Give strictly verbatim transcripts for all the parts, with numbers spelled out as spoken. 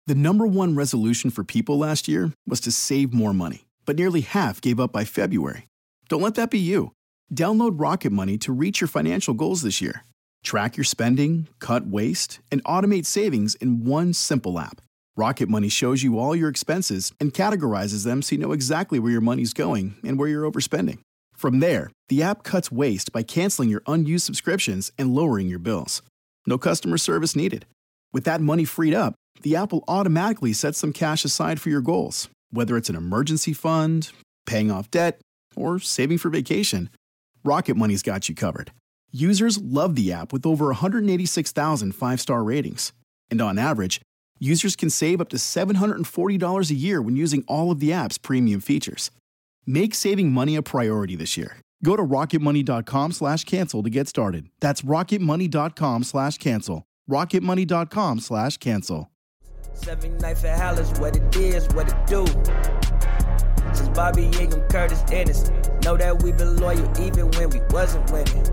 The number one resolution for people last year was to save more money, but nearly half gave up by February. Don't let that be you. Download Rocket Money to reach your financial goals this year. Track your spending, cut waste, and automate savings in one simple app. Rocket Money shows you all your expenses and categorizes them so you know exactly where your money's going and where you're overspending. From there, the app cuts waste by canceling your unused subscriptions and lowering your bills. No customer service needed. With that money freed up, the app will automatically set some cash aside for your goals, whether it's an emergency fund, paying off debt, or saving for vacation. Rocket Money's got you covered. Users love the app with over one hundred eighty-six thousand five-star ratings. And on average, users can save up to seven hundred forty dollars a year when using all of the app's premium features. Make saving money a priority this year. Go to rocketmoney.com slash cancel to get started. That's rocketmoney.com slash cancel. rocketmoney.com slash cancel. Seven Knife at Hallis, what it is, what it do. Since Bobby Ingram, Curtis Ennis, know that we been loyal even when we wasn't winning.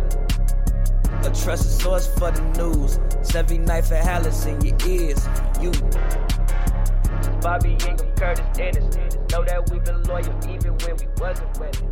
A trusted source for the news. Seven Knife at Hallis in your ears, you. Bobby Ingram, Curtis Ennis, know that we been loyal even when we wasn't winning.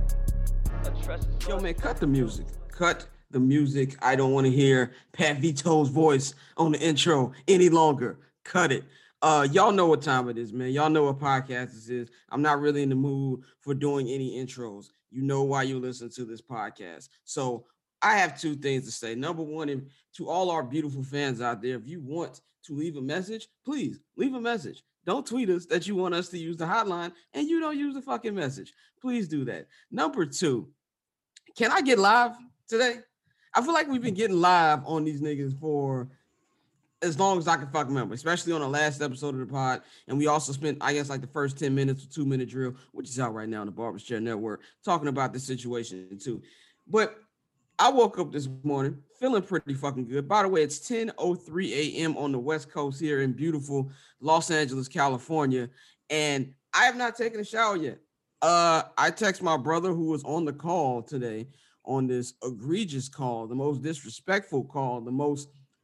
A trusted source. Yo, man, cut the music. Cut the music. I don't want to hear Pat Vito's voice on the intro any longer. Cut it. Uh, y'all know what time it is, man. Y'all know what podcast this is. I'm not really in the mood for doing any intros. You know why you listen to this podcast. So I have two things to say. Number one, to all our beautiful fans out there, if you want to leave a message, please leave a message. Don't tweet us that you want us to use the hotline and you don't use the fucking message. Please do that. Number two, can I get live today? I feel like we've been getting live on these niggas for as long as I can fucking remember, especially on the last episode of the pod. And we also spent, I guess, like the first ten minutes or two minute drill, which is out right now on the Barber's Chair Network, talking about this situation too. But I woke up this morning feeling pretty fucking good. By the way, it's ten oh three a.m. on the West Coast here in beautiful Los Angeles, California. And I have not taken a shower yet. Uh, I text my brother who was on the call today on this egregious call, the most disrespectful call, the most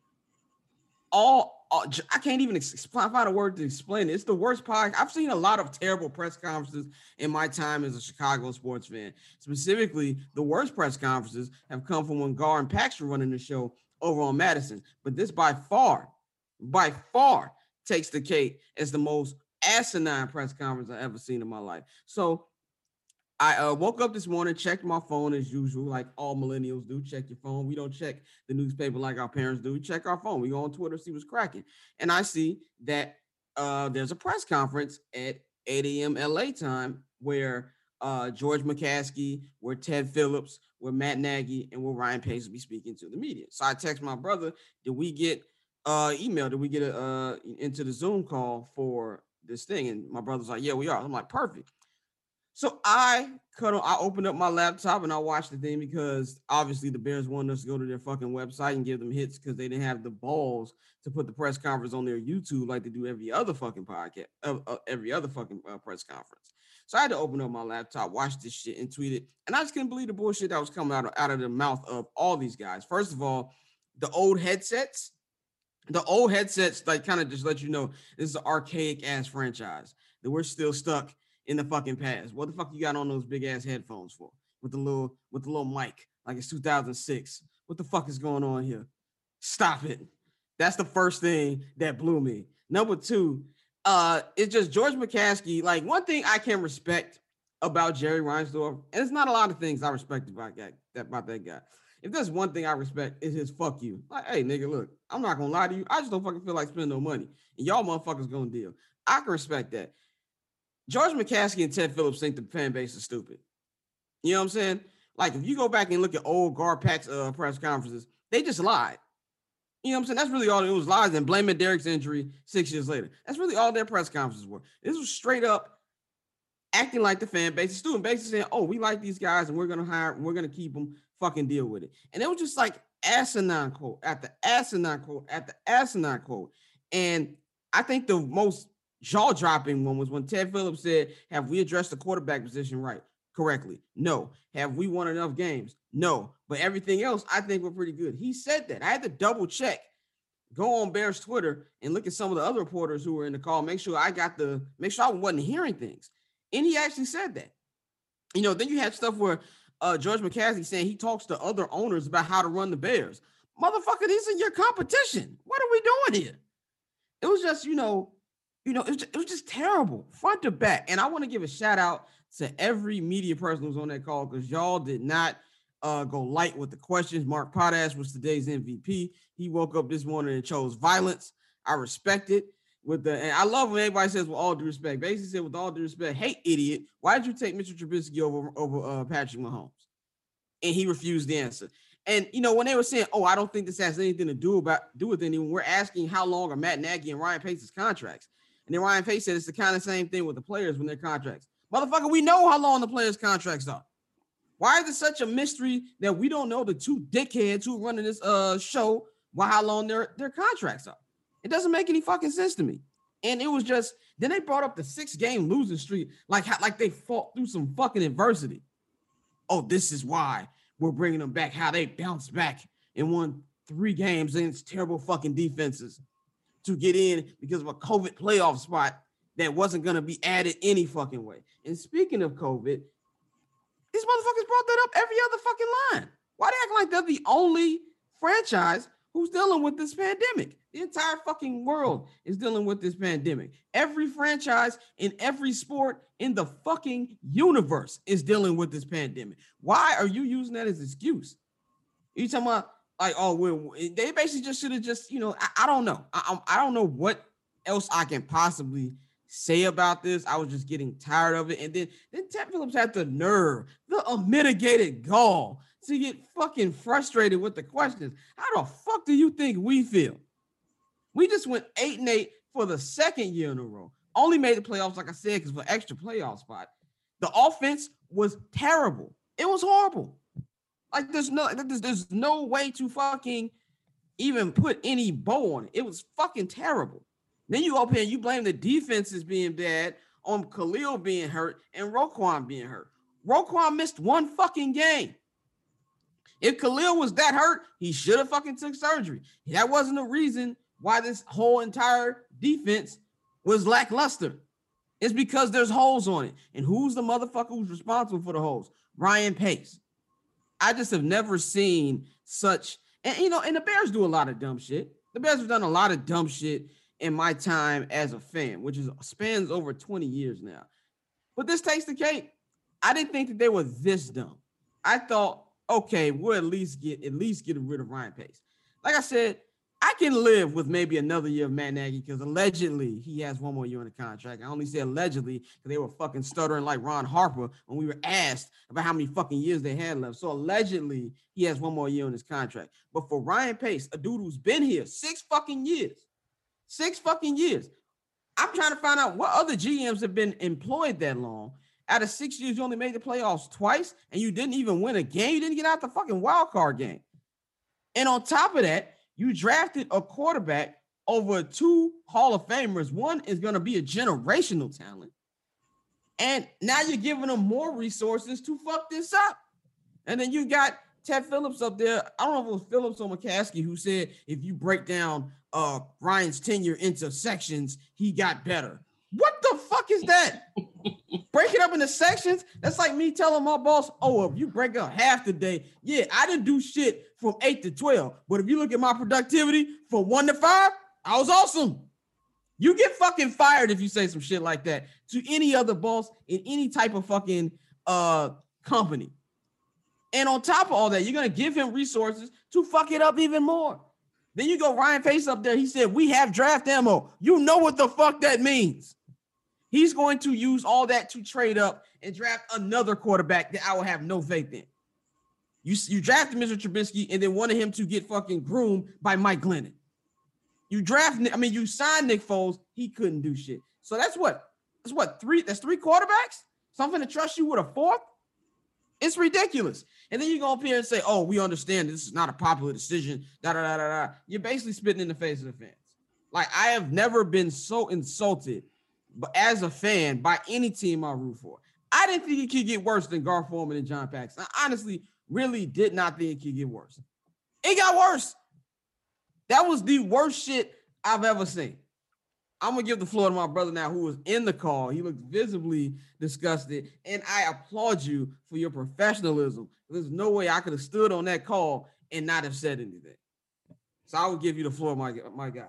all, all I can't even explain, find a word to explain it. It's the worst podcast. I've seen a lot of terrible press conferences in my time as a Chicago sports fan. Specifically, the worst press conferences have come from when Gar and Pax were running the show over on Madison. But this by far, by far takes the cake as the most asinine press conference I've ever seen in my life. So I uh, woke up this morning, checked my phone as usual, like all millennials do. Check your phone. We don't check the newspaper like our parents do. We check our phone. We go on Twitter, see what's cracking. And I see that uh, there's a press conference at eight a.m. L A time where uh, George McCaskey, where Ted Phillips, where Matt Nagy, and where Ryan Pace will be speaking to the media. So I text my brother, did we get uh, email? Did we get a, uh, into the Zoom call for this thing? And my brother's like, yeah, we are. I'm like, perfect. So I cut on, I opened up my laptop and I watched the thing because obviously the Bears wanted us to go to their fucking website and give them hits because they didn't have the balls to put the press conference on their YouTube like they do every other fucking podcast, uh, uh, every other fucking uh, press conference. So I had to open up my laptop, watch this shit, and tweet it. And I just couldn't believe the bullshit that was coming out of, out of the mouth of all these guys. First of all, the old headsets, the old headsets, like kind of just let you know this is an archaic ass franchise that we're still stuck in the fucking past. What the fuck you got on those big ass headphones for? With the little with the little mic, like it's two thousand six. What the fuck is going on here? Stop it. That's the first thing that blew me. Number two, uh, it's just George McCaskey. Like one thing I can respect about Jerry Reinsdorf, and it's not a lot of things I respect about that, about that guy. If there's one thing I respect, it's his fuck you. Like, hey, nigga, look, I'm not gonna lie to you. I just don't fucking feel like spending no money. And y'all motherfuckers gonna deal. I can respect that. George McCaskey and Ted Phillips think the fan base is stupid. You know what I'm saying? Like, if you go back and look at old Gar Pax uh, press conferences, they just lied. You know what I'm saying? That's really all it was, lies and blaming Derek's injury six years later. That's really all their press conferences were. This was straight up acting like the fan base is stupid, basically saying, oh, we like these guys and we're going to hire, we're going to keep them, fucking deal with it. And it was just like asinine quote after asinine quote after asinine quote. And I think the most jaw-dropping one was when Ted Phillips said, have we addressed the quarterback position right correctly? No. Have we won enough games? No. But everything else, I think we're pretty good. He said that. I had to double check go on Bears Twitter and look at some of the other reporters who were in the call. Make sure I got the, make sure I wasn't hearing things. And he actually said that. You know, then you had stuff where uh, George McCaskey saying he talks to other owners about how to run the Bears. Motherfucker, these are your competition. What are we doing here? It was just, you know, you know, it was just, it was just terrible, front to back. And I want to give a shout out to every media person who was on that call because y'all did not uh, go light with the questions. Mark Potash was today's M V P. He woke up this morning and chose violence. I respect it. With the, and I love when everybody says with all due respect. Basically said with all due respect, hey, idiot, why did you take Mitchell Trubisky over, over uh, Patrick Mahomes? And he refused the answer. And, you know, when they were saying, oh, I don't think this has anything to do about do with anyone, we're asking how long are Matt Nagy and Ryan Pace's contracts. And then Ryan Pace said it's the kind of same thing with the players when their contracts. Motherfucker, we know how long the players' contracts are. Why is it such a mystery that we don't know the two dickheads who are running this uh show why how long their, their contracts are? It doesn't make any fucking sense to me. And it was just, then they brought up the six-game losing streak like, like they fought through some fucking adversity. Oh, this is why we're bringing them back, how they bounced back and won three games against terrible fucking defenses to get in because of a COVID playoff spot that wasn't going to be added any fucking way. And speaking of COVID, these motherfuckers brought that up every other fucking line. Why they acting like they're the only franchise who's dealing with this pandemic? The entire fucking world is dealing with this pandemic. Every franchise in every sport in the fucking universe is dealing with this pandemic. Why are you using that as an excuse? You talking about like, oh, we're, they basically just should have just, you know, I, I don't know. I, I don't know what else I can possibly say about this. I was just getting tired of it. And then, then Ted Phillips had the nerve, the unmitigated gall to get fucking frustrated with the questions. How the fuck do you think we feel? We just went eight and eight for the second year in a row. Only made the playoffs, like I said, because for extra playoff spot. The offense was terrible. It was horrible. Like there's no, there's, there's no way to fucking even put any bow on it. It was fucking terrible. Then you go up here and you blame the defenses being bad on Khalil being hurt and Roquan being hurt. Roquan missed one fucking game. If Khalil was that hurt, he should have fucking took surgery. That wasn't the reason why this whole entire defense was lackluster. It's because there's holes on it. And who's the motherfucker who's responsible for the holes? Ryan Pace. I just have never seen such, and you know, and the Bears do a lot of dumb shit. The Bears have done a lot of dumb shit in my time as a fan, which is spans over twenty years now. But this takes the cake. I didn't think that they were this dumb. I thought, okay, we'll at least get at least get rid of Ryan Pace. Like I said, I can live with maybe another year of Matt Nagy because allegedly he has one more year in the contract. I only say allegedly because they were fucking stuttering like Ron Harper when we were asked about how many fucking years they had left. So allegedly he has one more year in his contract. But for Ryan Pace, a dude who's been here six fucking years, six fucking years, I'm trying to find out what other G Ms have been employed that long. Out of six years, you only made the playoffs twice, and you didn't even win a game. You didn't get out the fucking wild card game. And on top of that, you drafted a quarterback over two Hall of Famers. One is going to be a generational talent. And now you're giving them more resources to fuck this up. And then you got Ted Phillips up there. I don't know if it was Phillips or McCaskey who said if you break down uh, Ryan's tenure into sections, he got better. What the fuck is that? Break it up into sections? That's like me telling my boss, oh, if you break up half the day, yeah, I didn't do shit from eight to twelve. But if you look at my productivity from one to five, I was awesome. You get fucking fired if you say some shit like that to any other boss in any type of fucking uh company. And on top of all that, you're going to give him resources to fuck it up even more. Then you go Ryan Pace up there. He said, we have draft ammo. You know what the fuck that means. He's going to use all that to trade up and draft another quarterback that I will have no faith in. You, you drafted Mister Trubisky and then wanted him to get fucking groomed by Mike Glennon. You draft, I mean, you signed Nick Foles. He couldn't do shit. So that's what? That's what, three? That's three quarterbacks? Something to trust you with a fourth? It's ridiculous. And then you go up here and say, oh, we understand this is not a popular decision. Da, da, da, da, da. You're basically spitting in the face of the fans. Like, I have never been so insulted but as a fan by any team I root for. I didn't think it could get worse than Gar Forman and John Paxson. I honestly really did not think it could get worse. It got worse. That was the worst shit I've ever seen. I'm going to give the floor to my brother now who was in the call. He looked visibly disgusted, and I applaud you for your professionalism. There's no way I could have stood on that call and not have said anything. So I will give you the floor, my, my guy.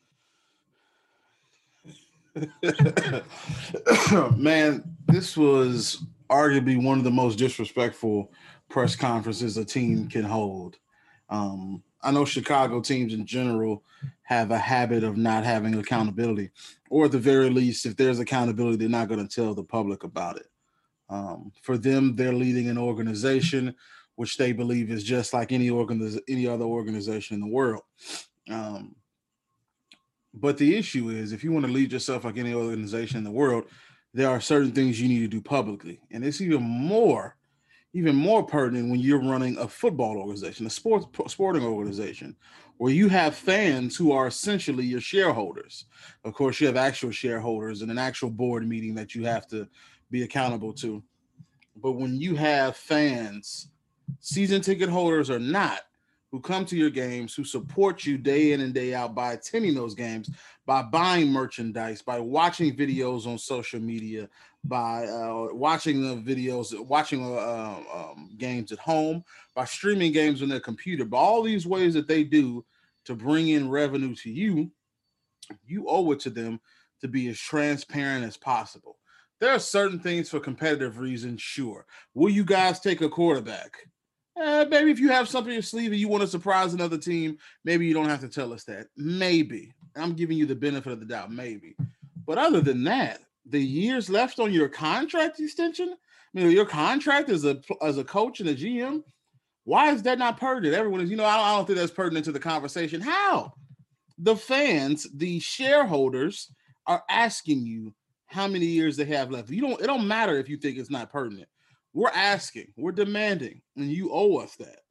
Man, this was arguably one of the most disrespectful press conferences a team can hold. Um, I know Chicago teams in general have a habit of not having accountability, or at the very least, if there's accountability, they're not going to tell the public about it. Um, for them, they're leading an organization which they believe is just like any organiz- any other organization in the world. Um, but the issue is, if you want to lead yourself like any organization in the world, there are certain things you need to do publicly, and it's even more even more pertinent when you're running a football organization, a sports sporting organization, where you have fans who are essentially your shareholders. Of course, you have actual shareholders and an actual board meeting that you have to be accountable to. But when you have fans, season ticket holders or not, who come to your games, who support you day in and day out by attending those games, by buying merchandise, by watching videos on social media, by uh, watching the videos, watching uh, um, games at home, by streaming games on their computer, by all these ways that they do to bring in revenue to you, you owe it to them to be as transparent as possible. There are certain things for competitive reasons, sure. Will you guys take a quarterback? Uh, maybe if you have something in your sleeve and you want to surprise another team, maybe you don't have to tell us that. Maybe. I'm giving you the benefit of the doubt, maybe. But other than that, the years left on your contract extension, I mean, your contract as a as a coach and a G M, why is that not pertinent? Everyone is, you know, I don't, I don't think that's pertinent to the conversation. How? The fans, the shareholders are asking you how many years they have left. You don't. It don't matter if you think it's not pertinent. We're asking, we're demanding, and you owe us that.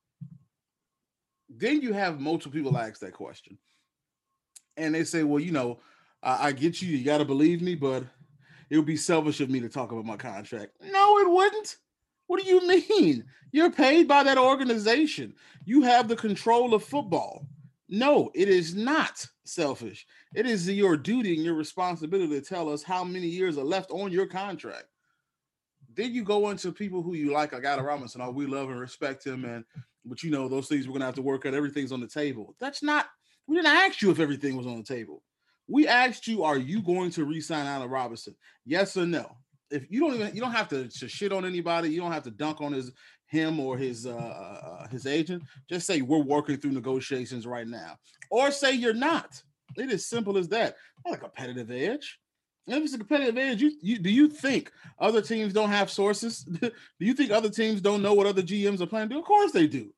Then you have multiple people ask that question. And they say, well, you know, I, I get you. You got to believe me, but it would be selfish of me to talk about my contract. No, it wouldn't. What do you mean? You're paid by that organization. You have the control of football. No, it is not selfish. It is your duty and your responsibility to tell us how many years are left on your contract. Then you go into people who you like, like Adam Robinson. Oh, we love and respect him, and but you know those things we're gonna have to work out. Everything's on the table. That's not. We didn't ask you if everything was on the table. We asked you, are you going to re-sign Allen Robinson? Yes or no? If you don't even, you don't have to, to shit on anybody. You don't have to dunk on his him or his uh, uh, his agent. Just say we're working through negotiations right now, or say you're not. It is simple as that. Not a competitive edge. If it's a competitive edge, you, you do you think other teams don't have sources? Do you think other teams don't know what other G Ms are planning to do? Of course they do.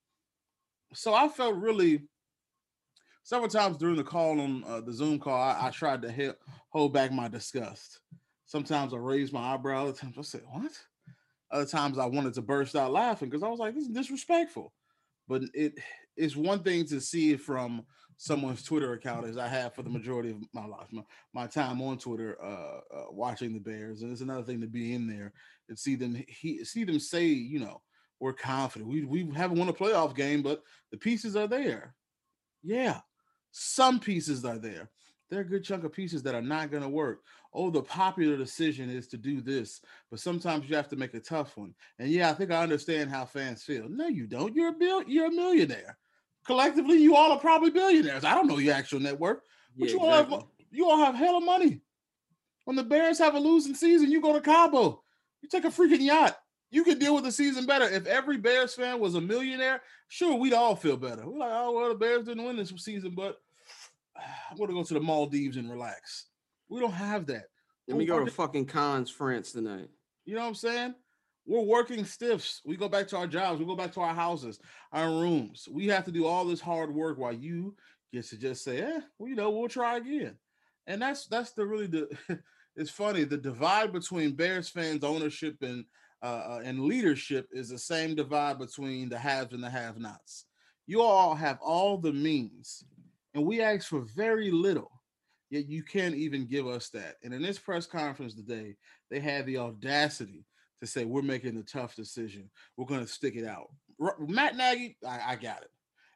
So I felt really several times during the call on uh, the Zoom call, I, I tried to help, hold back my disgust. Sometimes I raised my eyebrow. Other times I said, what? Other times I wanted to burst out laughing because I was like, this is disrespectful. But it is one thing to see it from someone's Twitter account, as I have for the majority of my life, my, my time on Twitter, uh, uh, watching the Bears. And it's another thing to be in there and see them, he, see them say, you know, we're confident. We, we haven't won a playoff game, but the pieces are there. Yeah, some pieces are there. There are a good chunk of pieces that are not going to work. Oh, the popular decision is to do this, but sometimes you have to make a tough one. And yeah, I think I understand how fans feel. No, you don't. You're a bill. You're a millionaire. Collectively, you all are probably billionaires. I don't know your actual net worth, but yeah, you exactly. all have you all have hella money. When the Bears have a losing season, you go to Cabo. You take a freaking yacht. You can deal with the season better. If every Bears fan was a millionaire, sure, we'd all feel better. We're like, oh, well, the Bears didn't win this season, but I'm going to go to the Maldives and relax. We don't have that. Let me go to fucking Cannes, France tonight. You know what I'm saying? We're working stiffs. We go back to our jobs. We go back to our houses, our rooms. We have to do all this hard work while you get to just say, eh, well, you know, we'll try again. And that's that's the really the it's funny. The divide between Bears fans, ownership, and uh, and leadership is the same divide between the haves and the have-nots. You all have all the means, and we ask for very little. Yet you can't even give us that. And in this press conference today, they had the audacity to say, we're making a tough decision. We're going to stick it out. R- Matt Nagy, I, I got it.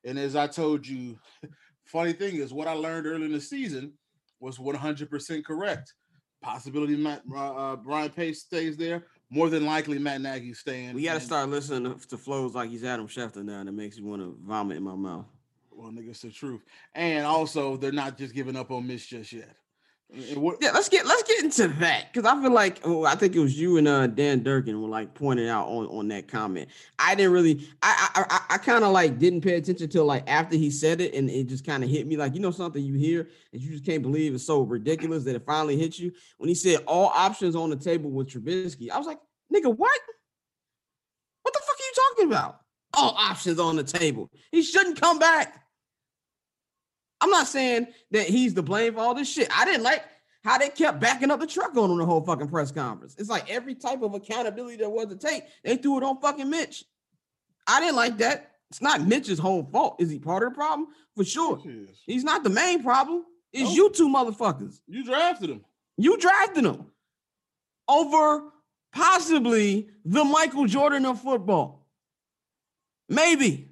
And as I told you, funny thing is, what I learned early in the season was one hundred percent correct. Possibility Matt uh, uh, Brian Pace stays there. More than likely, Matt Nagy's staying. We got to start listening to, to flows like he's Adam Schefter now. That makes me want to vomit in my mouth. Well, nigga, it's the truth. And also, they're not just giving up on Mitch just yet. What, yeah, let's get let's get into that because I feel like oh, I think it was you and uh, Dan Durkin were like pointing out on, on that comment. I didn't really, I I I, I kind of like didn't pay attention till like after he said it, and it just kind of hit me like you know something you hear and you just can't believe it's so ridiculous that it finally hit you when he said all options on the table with Trubisky. I was like, nigga, what? What the fuck are you talking about? All options on the table. He shouldn't come back. I'm not saying that he's to blame for all this shit. I didn't like how they kept backing up the truck on him the whole fucking press conference. It's like every type of accountability there was to take, they threw it on fucking Mitch. I didn't like that. It's not Mitch's whole fault. Is he part of the problem? For sure. He's not the main problem. It's nope. You two motherfuckers. You drafted him. You drafted him over possibly the Michael Jordan of football. Maybe.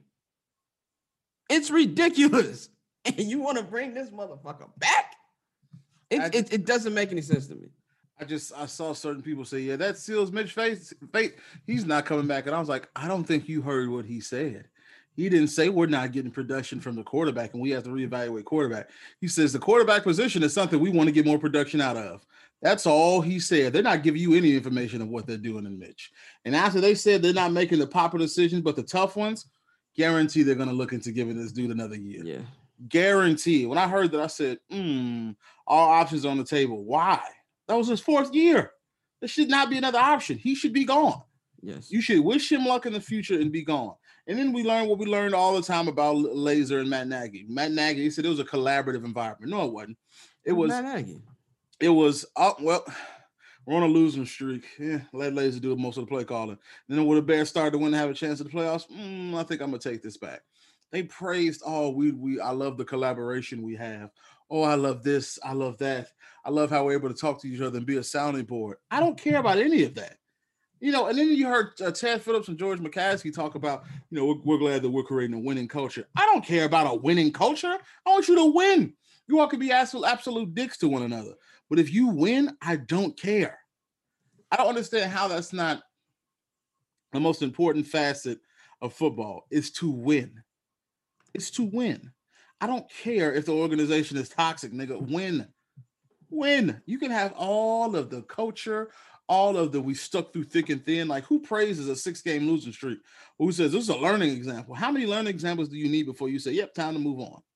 It's ridiculous. And you want to bring this motherfucker back? It, just, it it doesn't make any sense to me. I just I saw certain people say, yeah, that seals Mitch face fate. He's not coming back. And I was like, I don't think you heard what he said. He didn't say we're not getting production from the quarterback and we have to reevaluate quarterback. He says the quarterback position is something we want to get more production out of. That's all he said. They're not giving you any information of what they're doing in Mitch. And after they said they're not making the popular decisions, but the tough ones, guarantee they're going to look into giving this dude another year. Yeah. Guarantee. When I heard that, I said, hmm, all options on the table. Why? That was his fourth year. There should not be another option. He should be gone. Yes. You should wish him luck in the future and be gone. And then we learned what we learned all the time about Laser and Matt Nagy. Matt Nagy, he said it was a collaborative environment. No, it wasn't. It was Matt Nagy. It was, oh, well, we're on a losing streak. Yeah, let Laser do most of the play calling. Then when the Bears started to win and have a chance at the playoffs, mm, I think I'm going to take this back. They praised, oh, we we I love the collaboration we have. Oh, I love this. I love that. I love how we're able to talk to each other and be a sounding board. I don't care about any of that. You know, and then you heard uh, Ted Phillips and George McCaskey talk about, you know, we're, we're glad that we're creating a winning culture. I don't care about a winning culture. I want you to win. You all can be absolute, absolute dicks to one another. But if you win, I don't care. I don't understand how that's not the most important facet of football is to win. It's to win. I don't care if the organization is toxic, nigga. Win. Win. You can have all of the culture, all of the we stuck through thick and thin. Like, who praises a six-game losing streak? Who says this is a learning example? How many learning examples do you need before you say, yep, time to move on?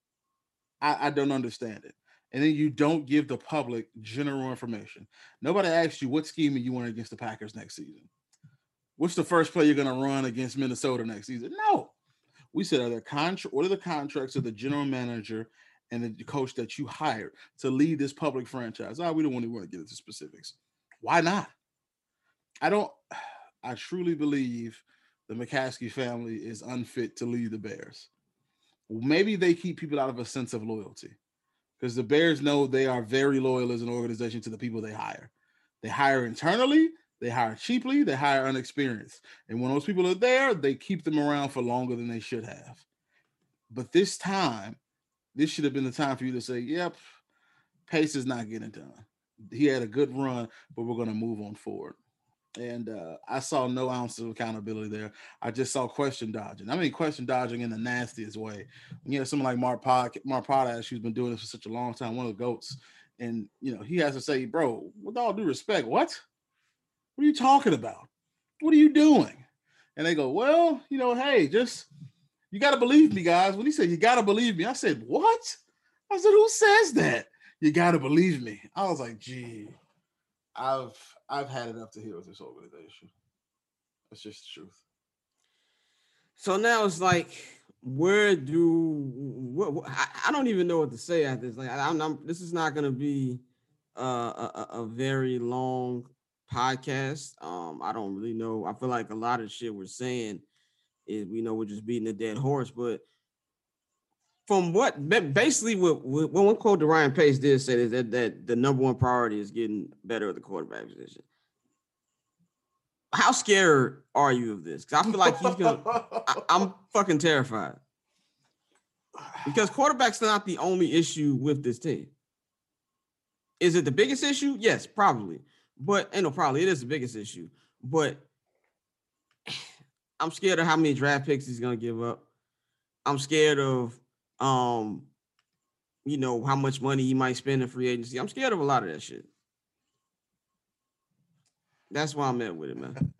I, I don't understand it. And then you don't give the public general information. Nobody asks you what scheme you want against the Packers next season. What's the first play you're going to run against Minnesota next season? No. We said, are the contract, what are the contracts of the general manager and the coach that you hired to lead this public franchise? Oh, we don't want to, want to get into specifics. Why not? I don't, I truly believe the McCaskey family is unfit to lead the Bears. Maybe they keep people out of a sense of loyalty because the Bears know they are very loyal as an organization to the people they hire. They hire internally. They hire cheaply, they hire unexperienced. And when those people are there, they keep them around for longer than they should have. But this time, this should have been the time for you to say, yep, Pace is not getting done. He had a good run, but we're going to move on forward. And uh, I saw no ounce of accountability there. I just saw question dodging. I mean, question dodging in the nastiest way. You know, someone like Mark, Pod, Mark Potash, who's been doing this for such a long time, one of the GOATs. And, you know, he has to say, bro, with all due respect, what? What are you talking about? What are you doing? And they go, well, you know, hey, just, you got to believe me, guys. When he said, you got to believe me, I said, what? I said, who says that? You got to believe me. I was like, gee, I've, I've had enough to hear with this organization. That's just the truth. So now it's like, where do, what, what, I, I don't even know what to say at this. Like, I, I'm, I'm, this is not going to be uh, a, a very long podcast. Um, I don't really know. I feel like a lot of shit we're saying is, we know we're just beating a dead horse, but from what basically what, what one quote that Ryan Pace did say is that, that the number one priority is getting better at the quarterback position. How scared are you of this? Because I feel like he's gonna. I, I'm fucking terrified. Because quarterback's not the only issue with this team. Is it the biggest issue? Yes, probably. But, and no, probably it is the biggest issue. But I'm scared of how many draft picks he's going to give up. I'm scared of, um, you know, how much money he might spend in free agency. I'm scared of a lot of that shit. That's why I'm at with it, man.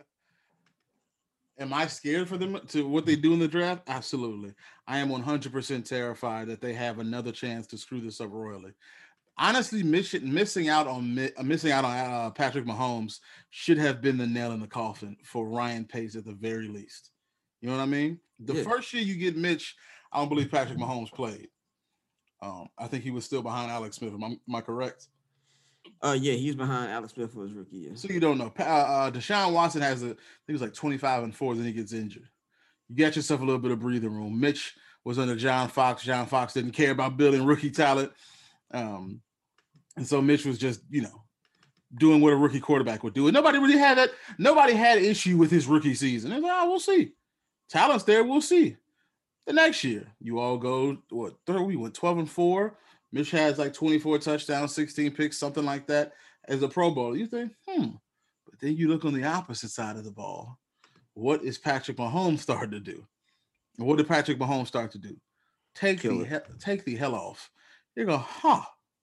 Am I scared for them to what they do in the draft? Absolutely. I am one hundred percent terrified that they have another chance to screw this up royally. Honestly, miss, missing out on missing out on uh, Patrick Mahomes should have been the nail in the coffin for Ryan Pace at the very least. You know what I mean? The yeah. first year you get Mitch, I don't believe Patrick Mahomes played. Um, I think he was still behind Alex Smith. Am I, am I correct? Uh, yeah, he's behind Alex Smith for his rookie year. So you don't know. Uh, uh, Deshaun Watson has a, I think it was like twenty-five and four, then he gets injured. You got yourself a little bit of breathing room. Mitch was under John Fox. John Fox didn't care about building rookie talent. Um, and so Mitch was just, you know, doing what a rookie quarterback would do. And nobody really had that. Nobody had an issue with his rookie season. And oh, we'll see. Talent's there. We'll see. The next year, you all go, what, third, we went twelve and four. Mitch has like twenty-four touchdowns, sixteen picks, something like that as a Pro Bowl. You think, hmm. But then you look on the opposite side of the ball. What is Patrick Mahomes starting to do? What did Patrick Mahomes start to do? Take the he- take the hell off. You go, huh?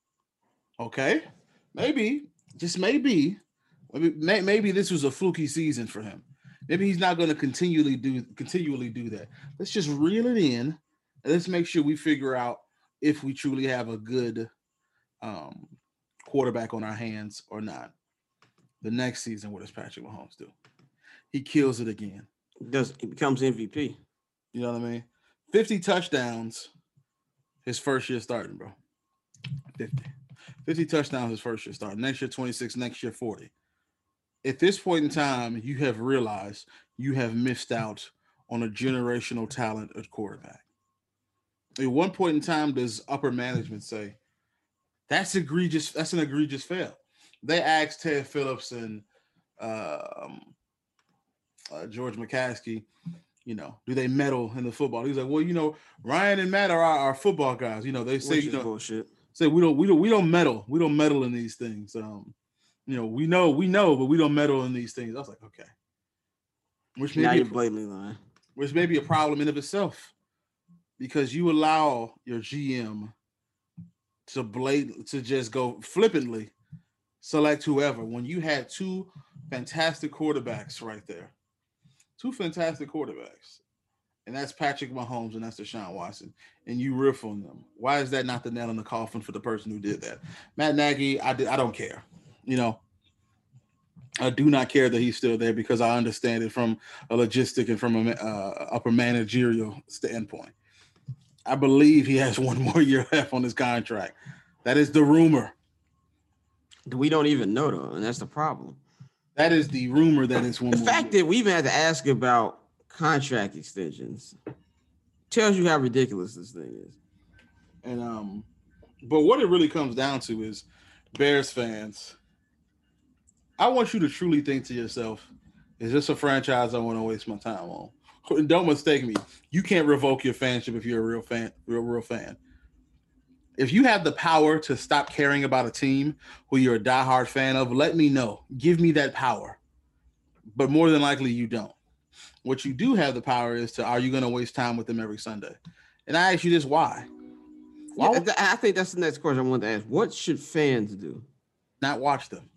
Okay, maybe, just maybe, maybe, maybe this was a fluky season for him. Maybe he's not going to continually do continually do that. Let's just reel it in, and let's make sure we figure out if we truly have a good um, quarterback on our hands or not. The next season, what does Patrick Mahomes do? He kills it again. Does he becomes M V P? You know what I mean? fifty touchdowns his first year starting, bro. fifty. fifty touchdowns his first year starting. Next year, twenty-six. Next year, forty. At this point in time, you have realized you have missed out on a generational talent at quarterback. At one point in time, does upper management say, that's egregious, that's an egregious fail? They asked Ted Phillips and um, uh, George McCaskey, you know, do they meddle in the football? He's like, well, you know, Ryan and Matt are our, our football guys. You know, they say, Which you know, bullshit. Say we don't, we don't, we don't meddle. We don't meddle in these things. Um, you know, we know, we know, but we don't meddle in these things. I was like, okay. Which may now be you're a, blatantly lying. Which may be a problem in of itself, because you allow your G M to blatant to just go flippantly select whoever when you had two fantastic quarterbacks right there, two fantastic quarterbacks, and that's Patrick Mahomes and that's Deshaun Watson, and you riff on them. Why is that not the nail in the coffin for the person who did that? Matt Nagy, I I don't care. You know, I do not care that he's still there because I understand it from a logistic and from a uh, upper managerial standpoint. I believe he has one more year left on his contract. That is the rumor. We don't even know though, and that's the problem. That is the rumor that it's one the more fact year. that we even had to ask about contract extensions tells you how ridiculous this thing is. And um, but what it really comes down to is Bears fans. I want you to truly think to yourself, is this a franchise I want to waste my time on? And don't mistake me. You can't revoke your fanship if you're a real fan, real, real fan. If you have the power to stop caring about a team who you're a diehard fan of, let me know. Give me that power. But more than likely, you don't. What you do have the power is to, are you going to waste time with them every Sunday? And I ask you this, why? why yeah, I think that's the next question I want to ask. What should fans do? Not watch them.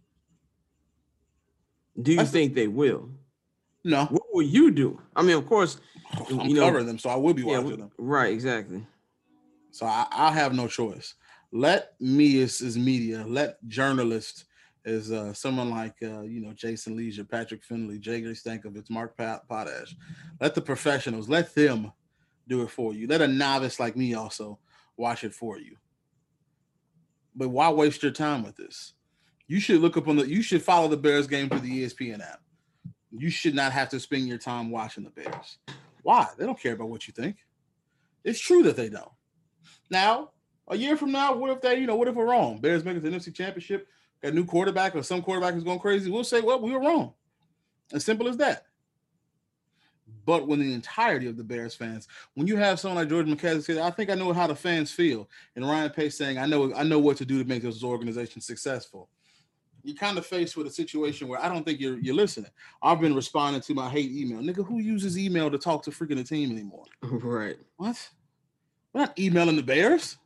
Do you That's think the, they will? No. What will you do? I mean, of course, I'm you know, covering them, so I will be yeah, watching them. Right, exactly. So I, I'll have no choice. Let me as, as media, let journalists as uh, someone like, uh, you know, Jason Leisure, Patrick Finley, Jay Stankovitz, Mark Potash, let the professionals, let them do it for you. Let a novice like me also watch it for you. But why waste your time with this? You should look up on the, you should follow the Bears game through the E S P N app. You should not have to spend your time watching the Bears. Why? They don't care about what you think. It's true that they don't. Now, a year from now, what if they, you know, what if we're wrong? Bears make it to the N F C Championship, got a new quarterback, or some quarterback is going crazy. We'll say, well, we were wrong. As simple as that. but when the entirety of the Bears fans, when you have someone like George McCaskey say, I think I know how the fans feel, and Ryan Pace saying, I know, I know what to do to make this organization successful. You're kind of faced with a situation where I don't think you're you're listening. I've been responding to my hate email. Nigga, who uses email to talk to freaking the team anymore? Right. What? We're not emailing the Bears.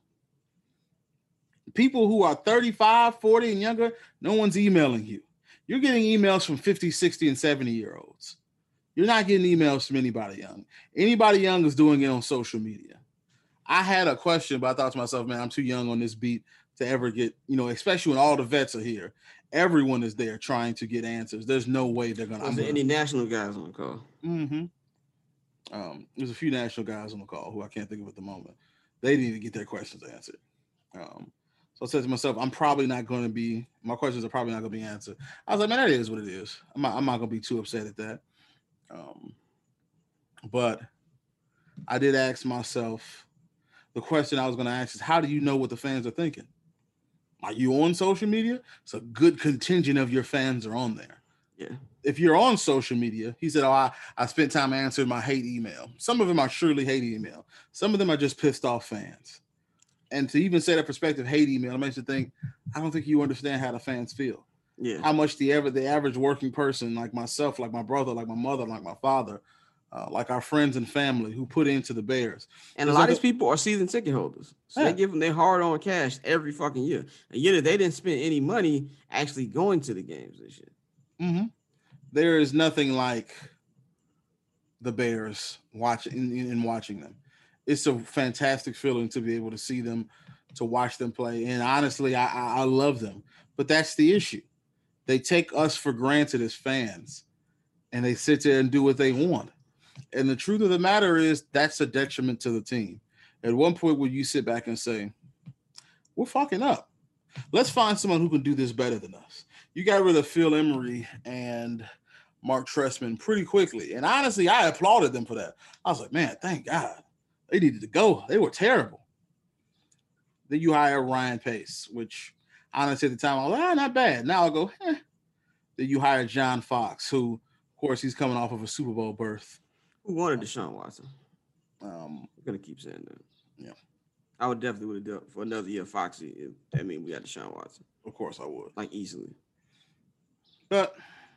People who are thirty-five, forty, and younger, no one's emailing you. You're getting emails from fifty, sixty, and seventy-year-olds. You're not getting emails from anybody young. Anybody young is doing it on social media. I had a question, but I thought to myself, man, I'm too young on this beat to ever get, you know, especially when all the vets are here. Everyone is there trying to get answers. There's no way they're gonna. Was there any national guys on the call? Mm-hmm. Um, there's a few national guys on the call who I can't think of at the moment. They need to get their questions answered. Um, so I said to myself, I'm probably not going to be. My questions are probably not going to be answered. I was like, man, that is what it is. I'm not. I'm not going to be too upset at that. Um, but I did ask myself the question I was going to ask is, how do you know what the fans are thinking? Are you on social media? It's a good contingent of your fans are on there. Yeah. If you're on social media, he said, oh, I, I spent time answering my hate email. Some of them are surely hate email. Some of them are just pissed off fans. And to even say that perspective, hate email, it makes you think, I don't think you understand how the fans feel. Yeah. How much the ever the average working person like myself, like my brother, like my mother, like my father, uh, like our friends and family who put into the Bears. And a lot of these people are season ticket holders. So Yeah. they give them their hard-earned cash every fucking year. And yet they didn't spend any money actually going to the games this year. Mm-hmm. There is nothing like the Bears watching in, in watching them. It's a fantastic feeling to be able to see them, to watch them play. And honestly, I, I, I love them. But that's the issue. They take us for granted as fans, and they sit there and do what they want. And the truth of the matter is that's a detriment to the team. At one point where you sit back and say, we're fucking up. Let's find someone who can do this better than us. You got rid of Phil Emery and Mark Trestman pretty quickly. And honestly, I applauded them for that. I was like, man, thank God. They needed to go. They were terrible. Then you hire Ryan Pace, which honestly at the time I was like, ah, not bad. Now I'll go, eh. Then you hire John Fox, who, of course, he's coming off of a Super Bowl berth. Who wanted Deshaun Watson? Um, I'm going to keep saying that. Yeah. I would definitely would have done for another year Foxy if that mean we got Deshaun Watson. Of course I would. Like easily. But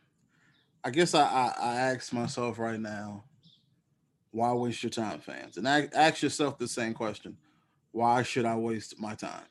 I guess I, I, I ask myself right now, why waste your time, fans? And I, ask yourself the same question. Why should I waste my time?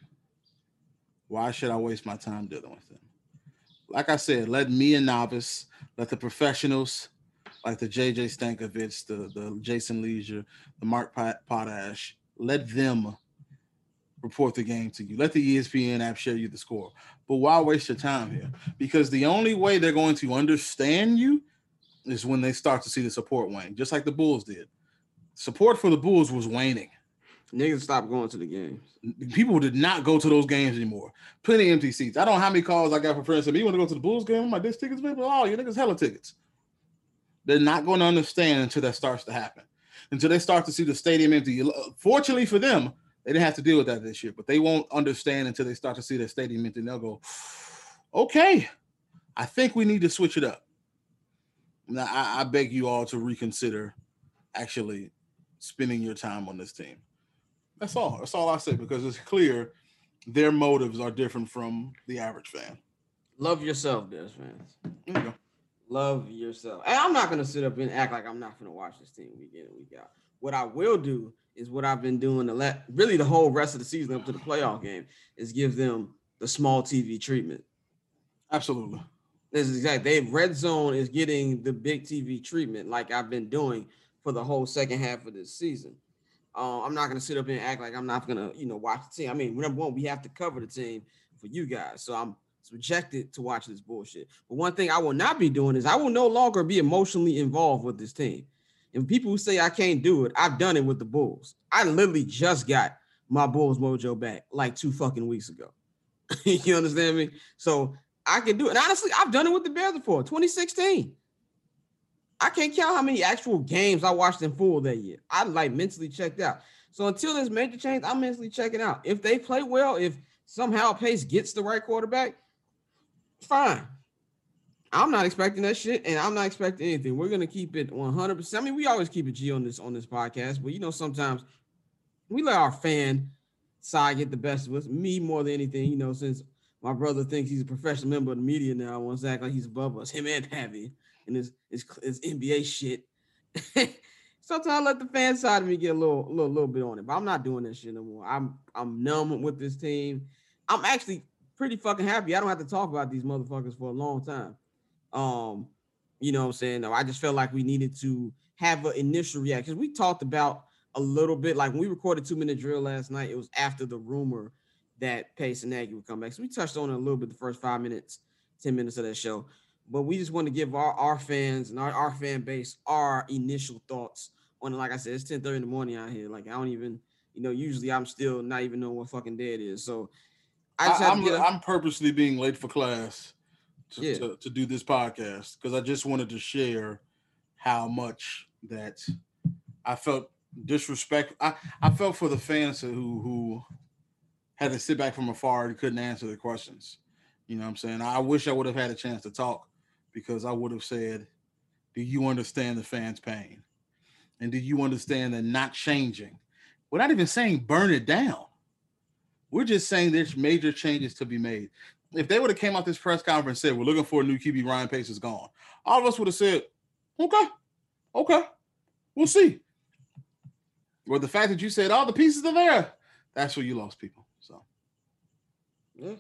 Why should I waste my time dealing with them? Like I said, let me, a novice, let the professionals, like the J J Stankovich, the, the Jason Leisure, the Mark Potash, let them report the game to you. Let the E S P N app share you the score. But why waste your time here? Because the only way they're going to understand you is when they start to see the support wane, just like the Bulls did. Support for the Bulls was waning. Niggas stopped going to the games. People did not go to those games anymore. Plenty of empty seats. I don't know how many calls I got from friends saying, you want to go to the Bulls game? My disc tickets, baby? Oh, you niggas hella tickets. They're not going to understand until that starts to happen. Until they start to see the stadium empty. Fortunately for them, they didn't have to deal with that this year, but they won't understand until they start to see their stadium empty. And they'll go, okay, I think we need to switch it up. Now, I, I beg you all to reconsider actually spending your time on this team. That's all. That's all I say, because it's clear their motives are different from the average fan. Love yourself, Bears fans. There you go. Love yourself. And I'm not going to sit up and act like I'm not going to watch this team week in and week out. What I will do is what I've been doing the le- really the whole rest of the season up to the playoff game is give them the small T V treatment. Absolutely. This is exactly. They red zone is getting the big T V treatment like I've been doing for the whole second half of this season. Uh, I'm not going to sit up and act like I'm not going to, you know, watch the team. I mean, number one, we have to cover the team for you guys. So I'm subjected to watch this bullshit. But one thing I will not be doing is I will no longer be emotionally involved with this team. And people who say I can't do it, I've done it with the Bulls. I literally just got my Bulls mojo back like two fucking weeks ago. You understand me? So I can do it. And honestly, I've done it with the Bears before, twenty sixteen. I can't count how many actual games I watched in full that year. I like mentally checked out. So until there's major change, I'm mentally checking out. If they play well, if somehow Pace gets the right quarterback, fine. I'm not expecting that shit, and I'm not expecting anything. We're gonna keep it one hundred percent. I mean, we always keep it G on this on this podcast, but you know, sometimes we let our fan side get the best of us. Me more than anything, you know, since my brother thinks he's a professional member of the media now, I want to act like he's above us. Him and Pavi and his his, his N B A shit. Sometimes I let the fan side of me get a little, little, little bit on it, but I'm not doing that shit no more. I'm I'm numb with this team. I'm actually pretty fucking happy. I don't have to talk about these motherfuckers for a long time. Um, you know what I'm saying? No, I just felt like we needed to have an initial reaction. We talked about a little bit, like when we recorded Two Minute Drill last night, it was after the rumor that Pace and Nagy would come back. So we touched on it a little bit the first five minutes, ten minutes of that show. But we just want to give our, our fans and our, our fan base our initial thoughts on it. Like I said, it's ten thirty in the morning out here. Like I don't even, you know, usually I'm still not even knowing what fucking day it is. So I just I, have I'm, to get a, I'm purposely being late for class to, Yeah. to, to do this podcast because I just wanted to share how much that I felt disrespect. I, I felt for the fans who who had to sit back from afar and couldn't answer the questions. You know what I'm saying? I wish I would have had a chance to talk because I would have said, do you understand the fans' pain? And do you understand that not changing? We're not even saying burn it down. We're just saying there's major changes to be made. If they would have came out this press conference and said, we're looking for a new Q B, Ryan Pace is gone, all of us would have said, okay, okay, we'll see. Well, the fact that you said all the pieces are there, that's where you lost people. So, yeah.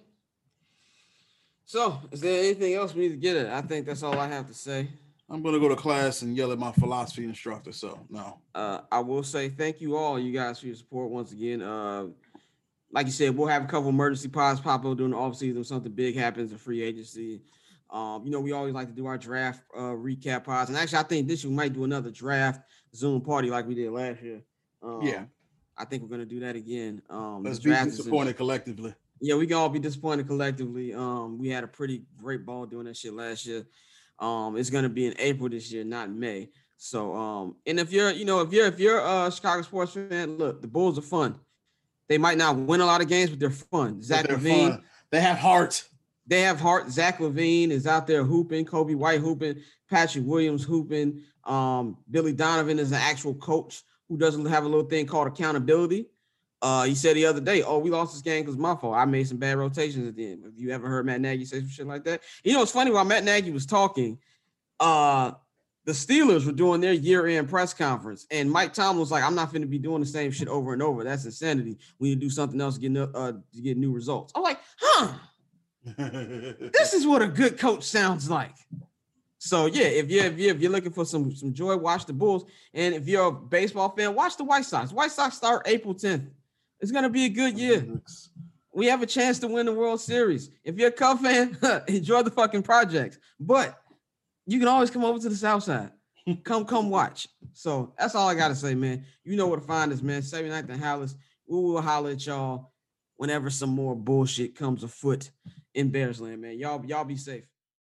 So, is there anything else we need to get at? I think that's all I have to say. I'm going to go to class and yell at my philosophy instructor. So, no. Uh, I will say thank you all, you guys, for your support once again. Uh, like you said, we'll have a couple emergency pods pop up during the offseason if something big happens in free agency. Um, you know, we always like to do our draft uh, recap pods. And actually, I think this year we might do another draft Zoom party like we did last year. Um, yeah. I think we're going to do that again. Um, Let's be disappointed in- collectively. Yeah, we can all be disappointed collectively. Um, we had a pretty great ball doing that shit last year. Um, it's gonna be in April this year, not May. So, um, and if you're, you know, if you're if you're a Chicago sports fan, look, the Bulls are fun. They might not win a lot of games, but they're fun. Zach they're LaVine, fun. They have heart. They have heart. Zach LaVine is out there hooping. Kobe White hooping. Patrick Williams hooping. Um, Billy Donovan is an actual coach who doesn't have a little thing called accountability. Uh, he said the other day, oh, we lost this game because my fault. I made some bad rotations at the end. Have you ever heard Matt Nagy say some shit like that? You know, it's funny, while Matt Nagy was talking, uh, the Steelers were doing their year-end press conference, and Mike Tomlin was like, I'm not going to be doing the same shit over and over. That's insanity. We need to do something else to get, uh, to get new results. I'm like, huh, this is what a good coach sounds like. So, yeah, if you're, if you're, if you're looking for some, some joy, watch the Bulls. And if you're a baseball fan, watch the White Sox. White Sox start April tenth. It's going to be a good year. We have a chance to win the World Series. If you're a Cub fan, enjoy the fucking projects. But you can always come over to the South Side. Come, come watch. So that's all I got to say, man. You know where to find us, man. seventy-ninth and Hallis. We will holler at y'all whenever some more bullshit comes afoot in Bearsland, man. Y'all, y'all be safe.